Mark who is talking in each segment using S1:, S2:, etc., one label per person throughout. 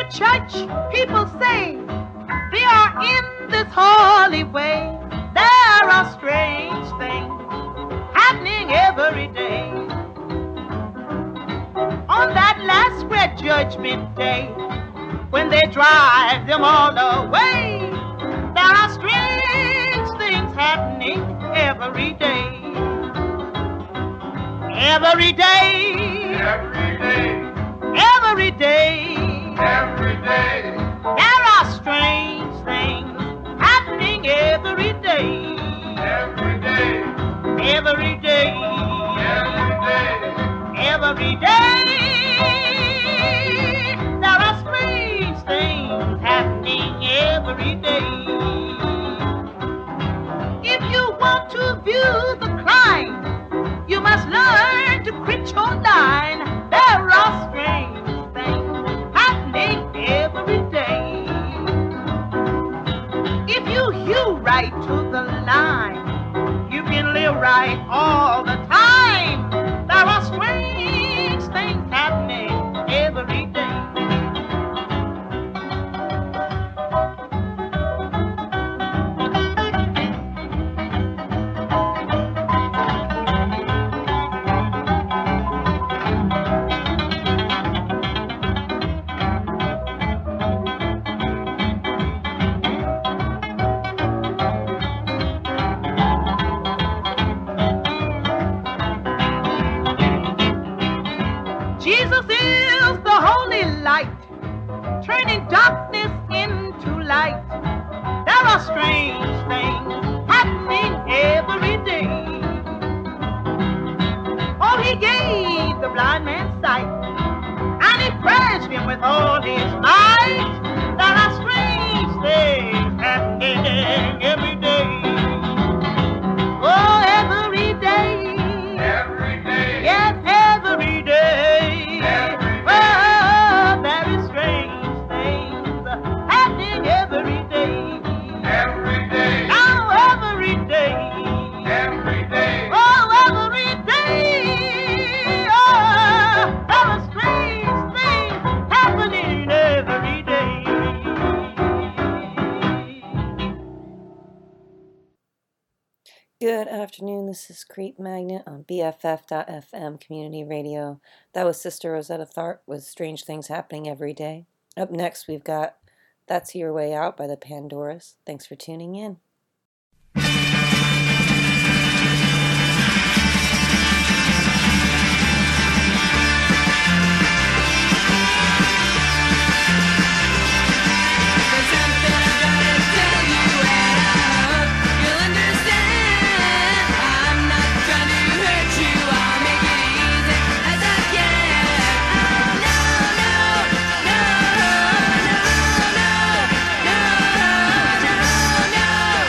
S1: church, people say they are in this holy way. There are strange things happening every day. On that last great judgment day, when they drive them all away, there are strange things happening every day. Every day. Every day. Every day. Every day. There are strange things happening every day. Every day. Every day. Every day. Every day. There are strange things happening every day. If you want to view the climb, you must learn to quit your line. There are strange things happening every day. If you hew right to the line, you can live right all the time. There are strange things happening every day. Jesus is the holy light, turning darkness into light. There are strange things happening every day. Oh, he gave the blind man sight, and he praised him with all his might. There are strange things happening every day. Oh, every day. Every day. Yes, every day.
S2: Good afternoon, this is Creep Magnet on BFF.FM Community Radio. That was Sister Rosetta Tharpe with Strange Things Happening Every Day. Up next, we've got That's Your Way Out by the Pandoras. Thanks for tuning in.
S3: No.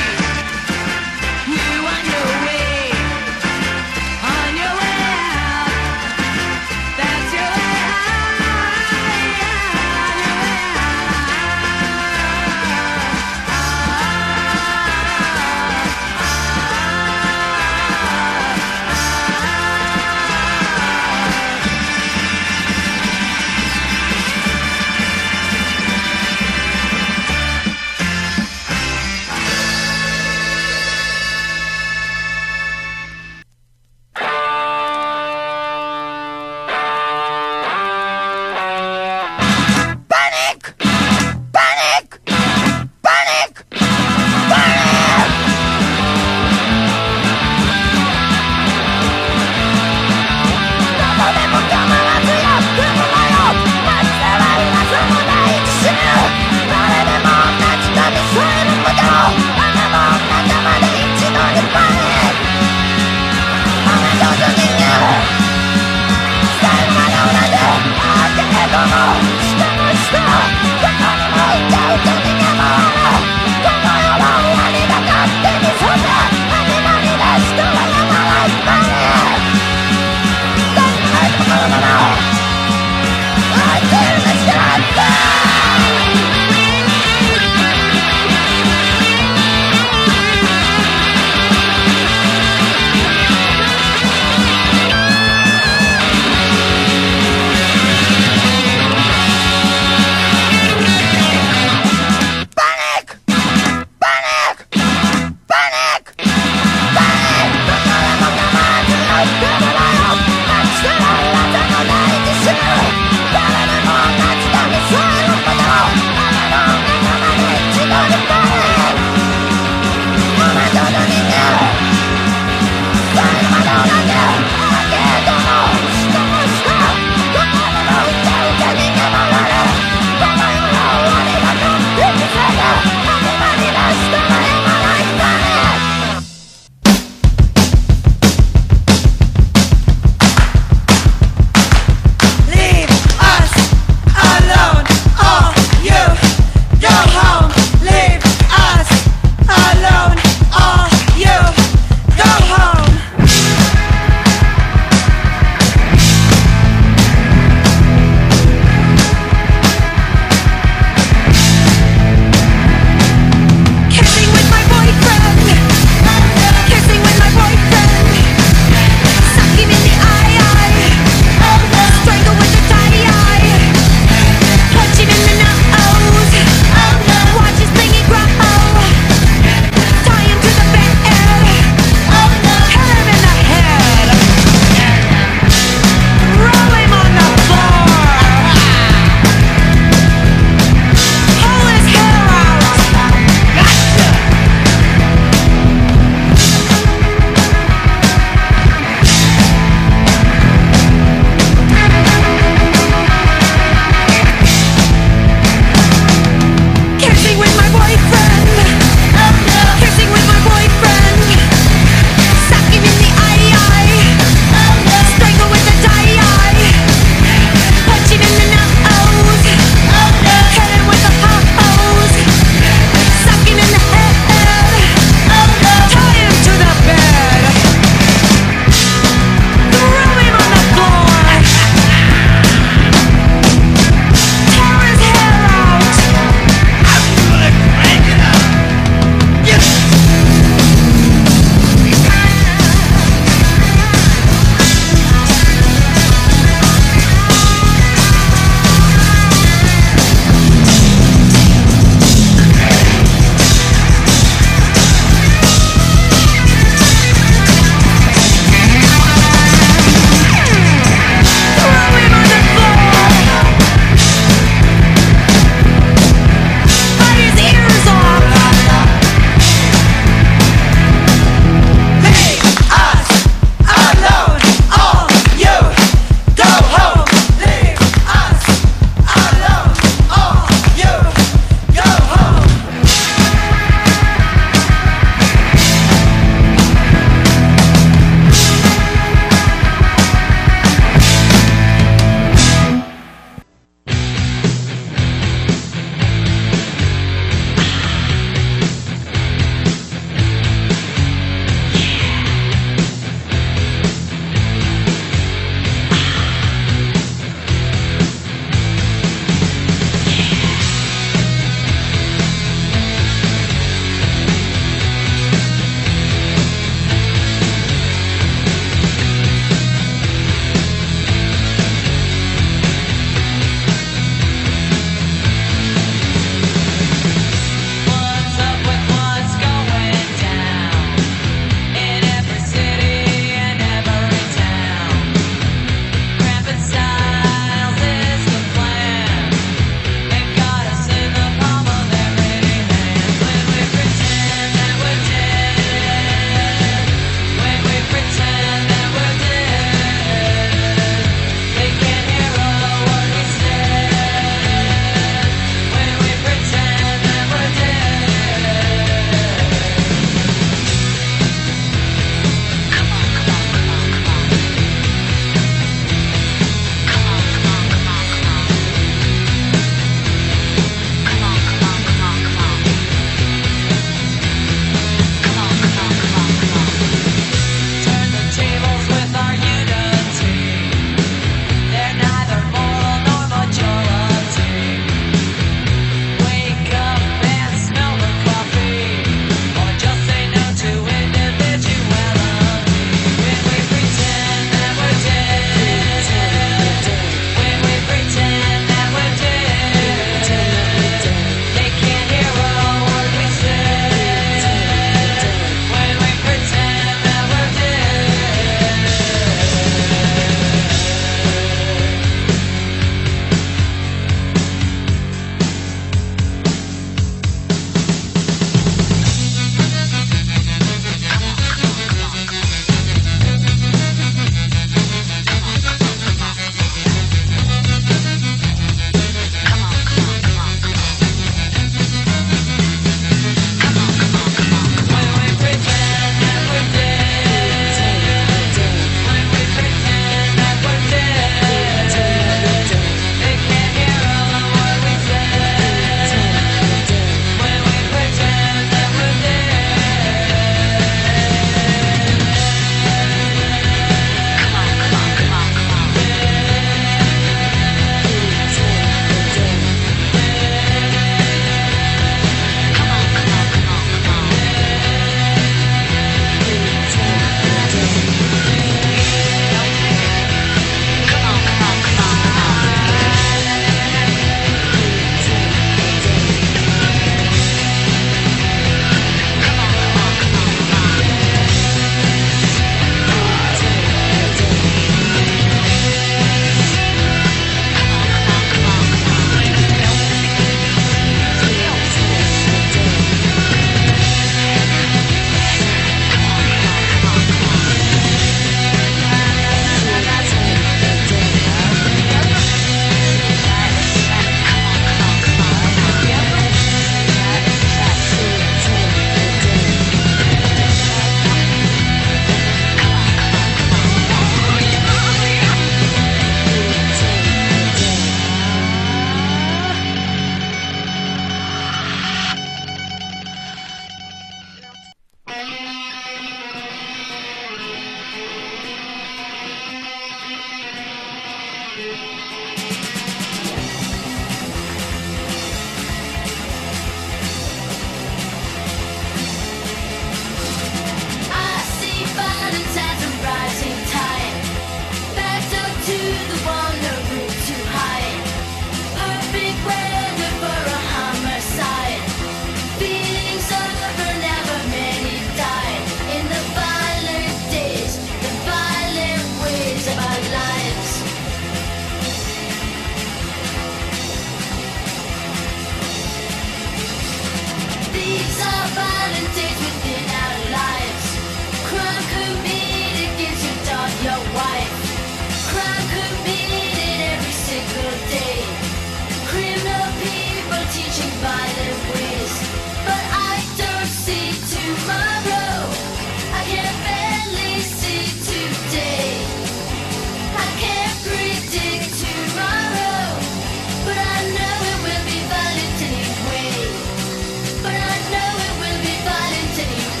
S3: violent days within our lives. Crime committed against your daughter, your wife. Crime committed every single day. Criminal people teaching violent ways. But I don't see tomorrow. I can barely see today. I can't predict tomorrow. But I know it will be violent anyway. But I know it will be violent anyway.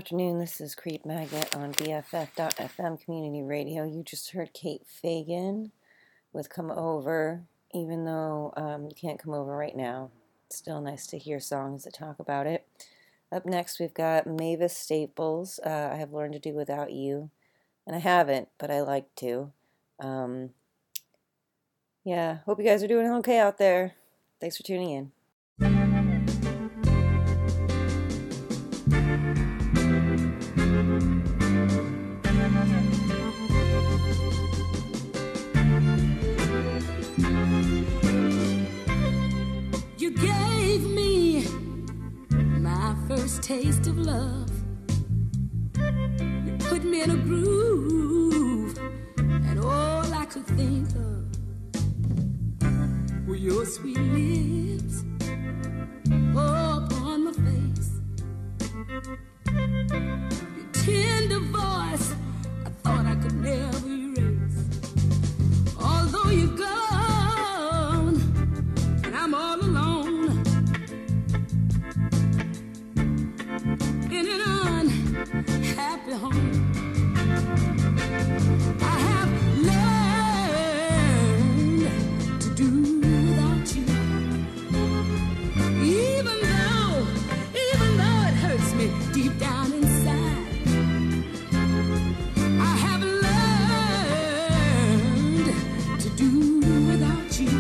S2: afternoon. This is Creep Magnet on BFF.FM Community Radio. You just heard Kate Fagan with Come Over, even though you can't come over right now. It's still nice to hear songs that talk about it. Up next, we've got Mavis Staples. I have learned to do without you. And I haven't, but I like to. Yeah, hope you guys are doing okay out there. Thanks for tuning in.
S3: You gave me my first taste of love. You put me in a groove, and all I could think of were your sweet lips upon my face. Your tender voice, I thought I could never erase. Although you're gone, and I'm all alone in an unhappy home. I have learned to do without you, even though it hurts me deep down inside. I have learned to do without you.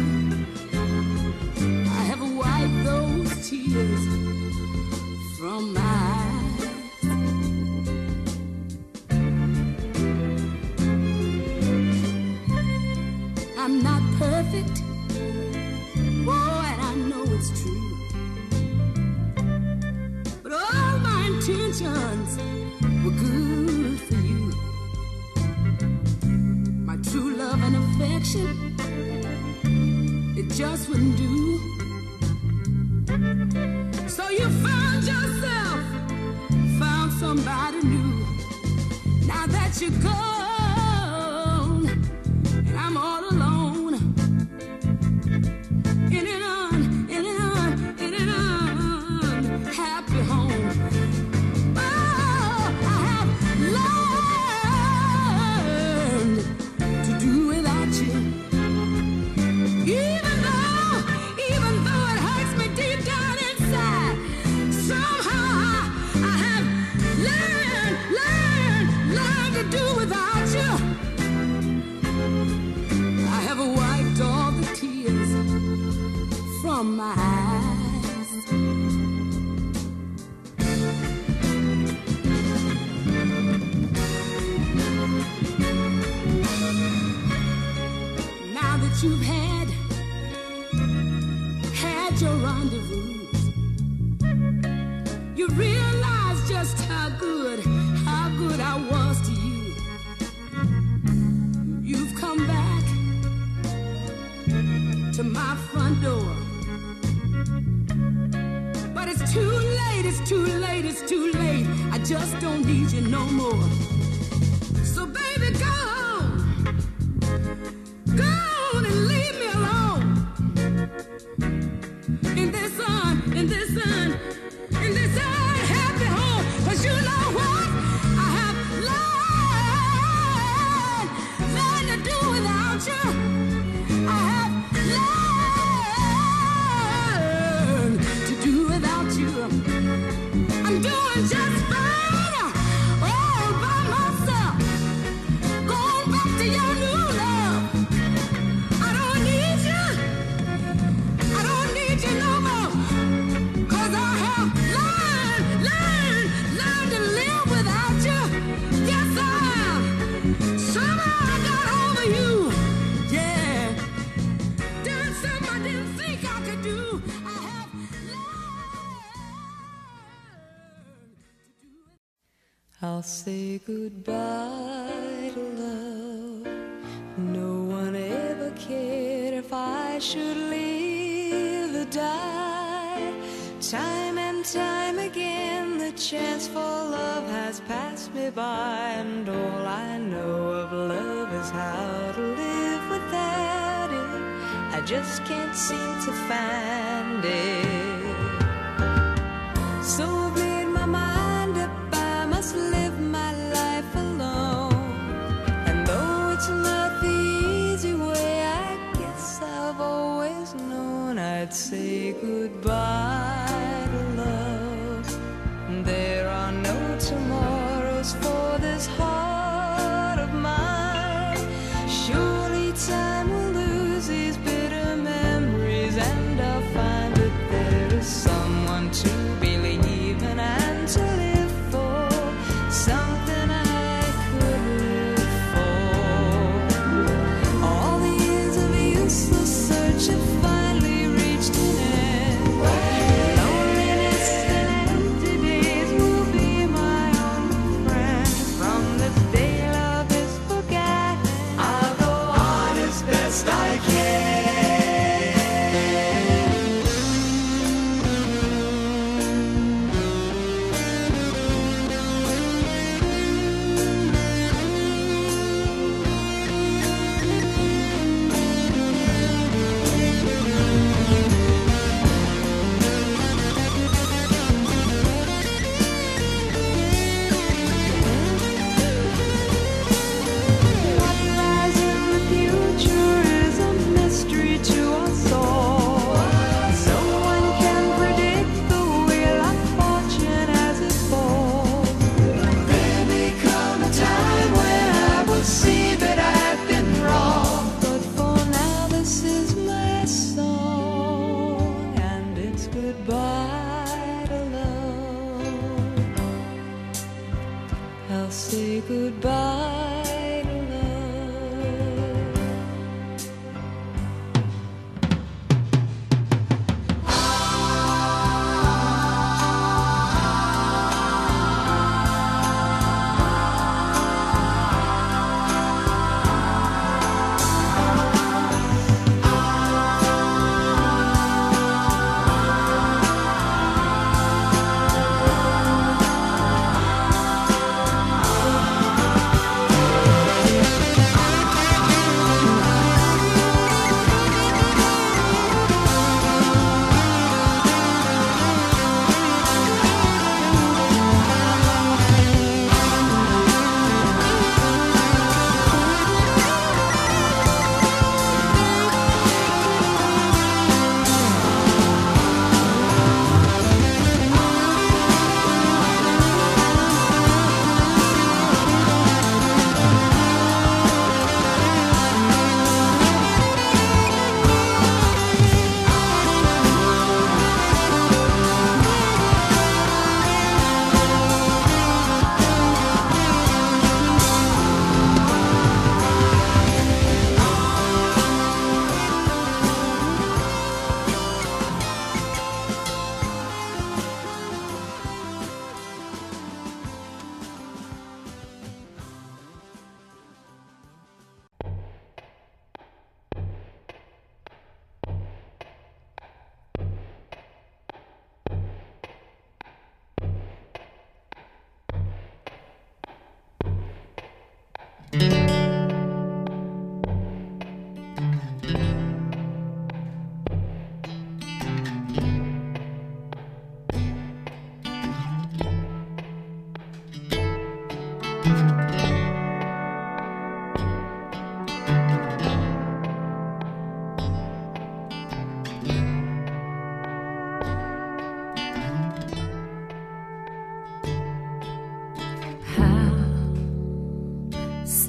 S3: I have wiped those tears from my eyes. I'm not perfect, boy, and I know it's true. But all my intentions were good for you. My true love and affection, it just wouldn't do. So you found yourself, found somebody new. Now that you're gone, and I'm all alone in an unhappy home. Oh, I have learned to do without you, even though it hurts me deep down inside. Somehow I have learned to do without you. I have wiped all the tears from my eyes. Now that you've had your rendezvous, you realize just how good I was to you. You've come back to my front door, but it's too late, it's too late, it's too late. I just don't need you no more. So baby, go on and leave me alone in this unhappy home. 'Cause you know what? I have learned to do without you. I have learned to do without you. I'm doing just fine all by myself. Going back to your new love. I don't need you. I don't need you no more. 'Cause I have learned to live without you. Yes, I have. Somehow I got over you. Yeah. Done something I didn't think I could do. I have learned to do it.
S4: I'll say goodbye to love. No one ever cared if I should live or die. Time and time again, the chance for love has passed me by, and all I know of love is how to live without it. I just can't seem to find it. So I've made my mind up by myself.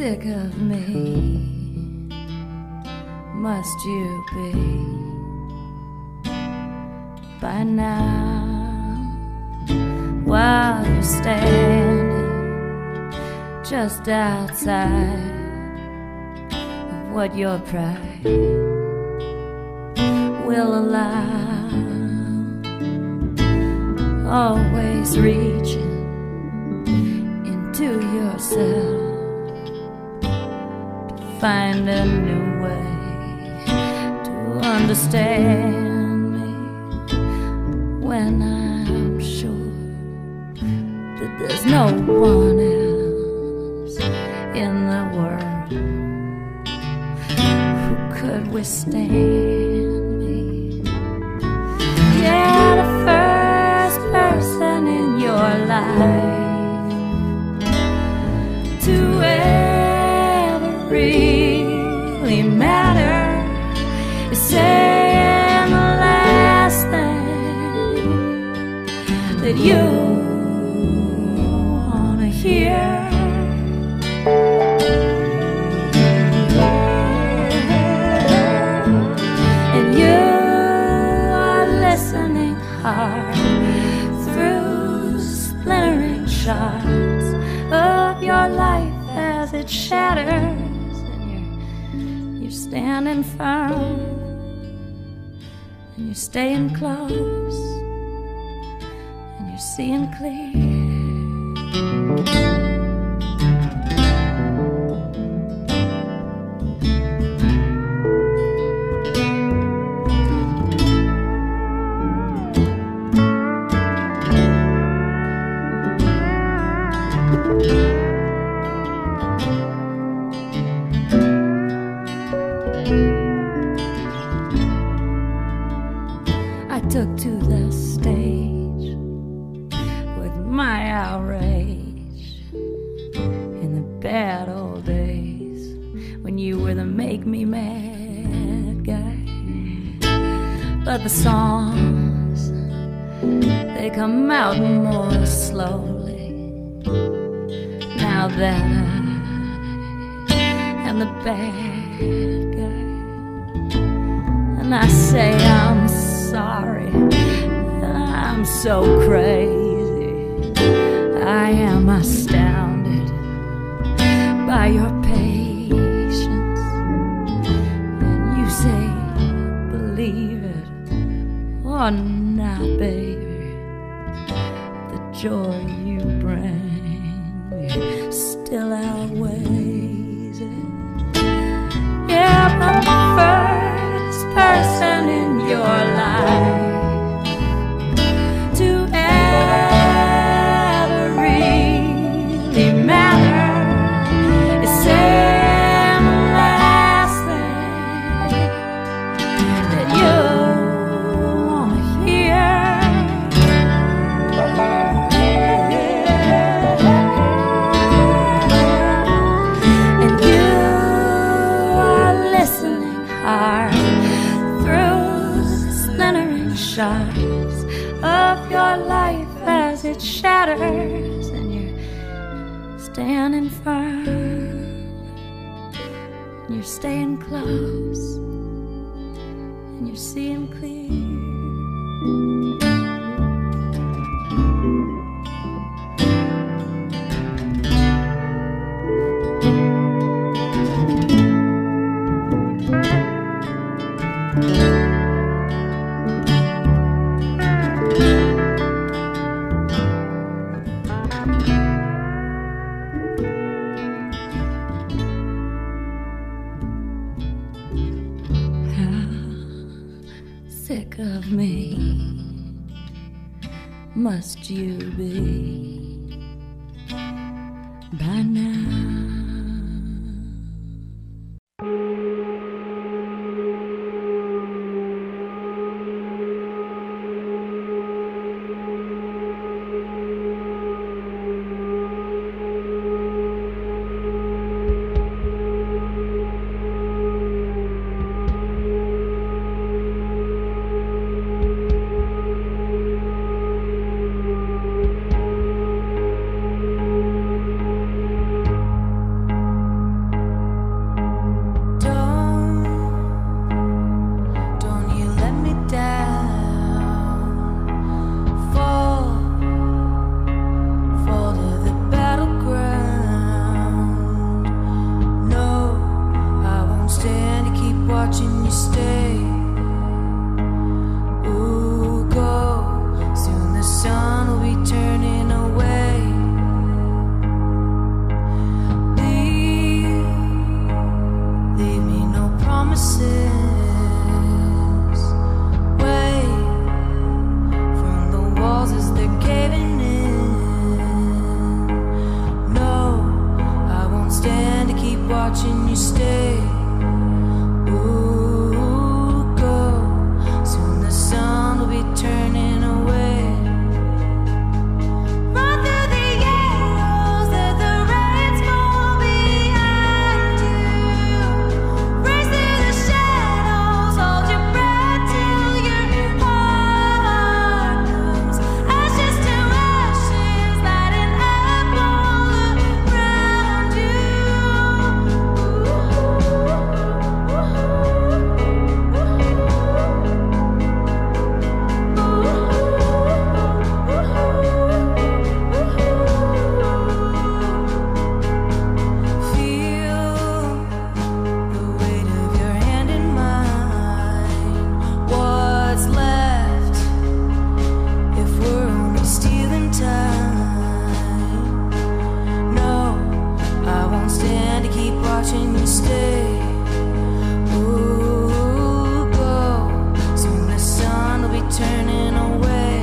S4: sick of me must you be by now? While you're standing just outside of what your pride will allow, always reaching into yourself to find a new way to understand me, when I'm sure that there's no one else in the world who could withstand me. Yeah, the first person in your life to ever really matter is saying the last thing that you wanna hear. And you are listening hard through splintering shards of your life as it shatters, and you're standing firm, and you're staying close, and you're seeing clear. I took to the stage with my outrage in the bad old days when you were the make me mad guy. But the songs, they come out more slowly now that I am the bad guy. And I say I'm sorry, I'm so crazy, I am astounded by your patience. And you say believe it or not, baby, the joy you bring still outweighs it. Yeah, but the first person in your life to ever really matter is saying the last thing that you wanna hear. And you are listening hard shards of your life as it shatters, and you're standing firm, and you're staying close, and you're seeing clear. Sick of me must you be by now? watching you stay. Ooh, go. Soon the sun will be turning away. Leave me no promises. Wait from the walls as they're caving in. No, I won't stand to keep watching you stay. Ooh, go. Soon the sun will be turning away. Run through the arrows, let the rains fall behind you. Race through the shadows, hold your breath till your heart knows. Ashes to ashes, lighting up all around Feel the weight of your hand in mine. What's left if we're only stealing time? No, I won't stand to keep watching you stay. Ooh, go. Soon the sun will be turning away.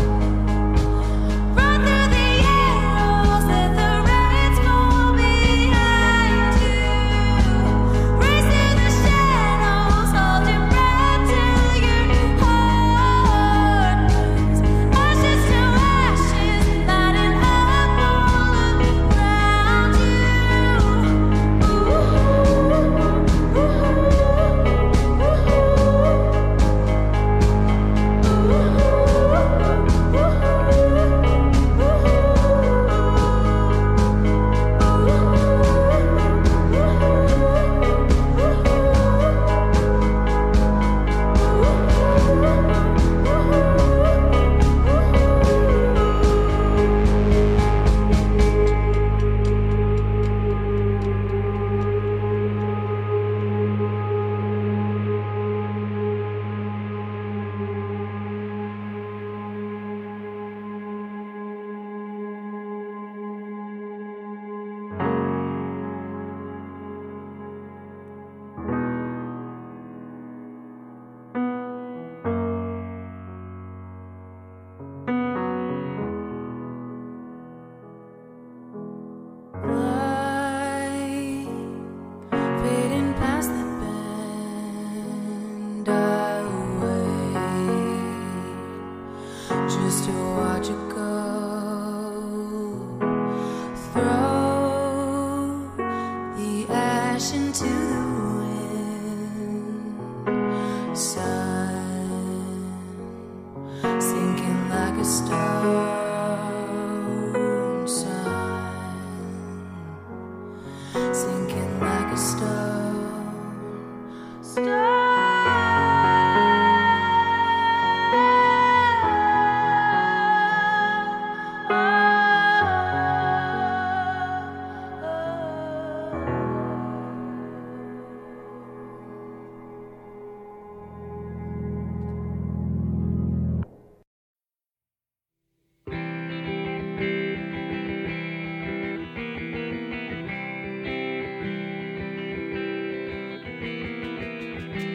S4: Run through the arrows, let the rains fall behind you. Race through the shadows, hold your breath till your heart burns. Ashes to ashes, lighting up all around you. Light fading past the bend, I wait just to watch it go. Throw the ash into the wind. Sun sinking like a stone. Sun sinking like a stone.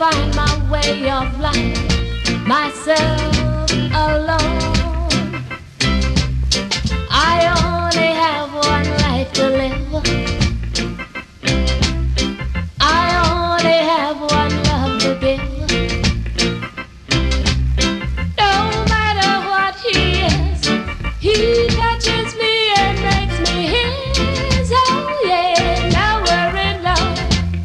S3: find my way of life, myself alone. I only have one life to live. I only have one love to give. No matter what he is, he touches me and makes me his. Oh yeah, now we're in love.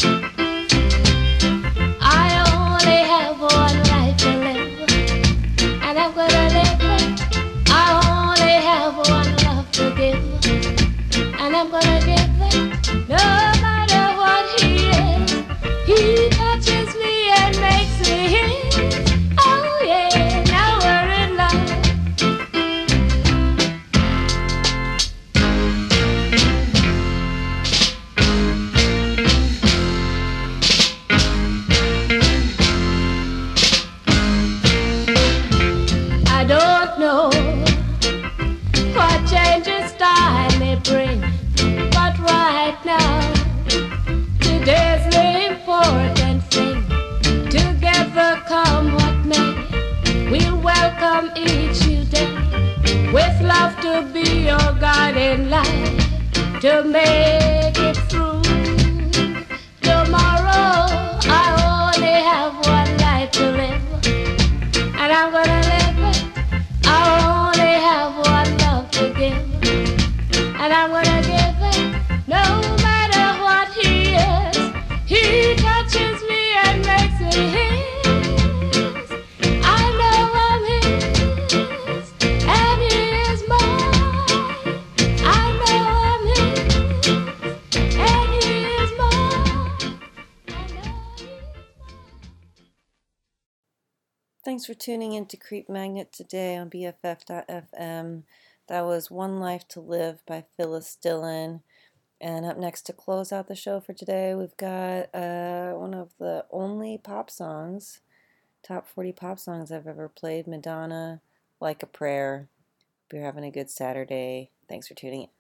S3: I only have one life to live, and I'm gonna live it. I only have one love to give, and I'm gonna give it. No matter what he is, he touches me and makes me his. Oh yeah, now we're in love. I don't know what changes time may bring, but right now, today's the important thing. Together come what may, we'll welcome each new day, with love to be your guiding light, to make it through. Tomorrow, I only have one life to live, and I'm gonna live it. I only have one love to give, and I'm gonna give it. No matter what he is, he touches me and makes me his. I know I'm his, and he is mine. I know I'm his, and he is mine. I know he's mine.
S2: Thanks for tuning in to Creep Magnet today on BFF.FM. That was One Life to Live by Phyllis Dillon. And up next to close out the show for today, we've got one of the only pop songs, top 40 pop songs I've ever played, Madonna, Like a Prayer. Hope you're having a good Saturday. Thanks for tuning in.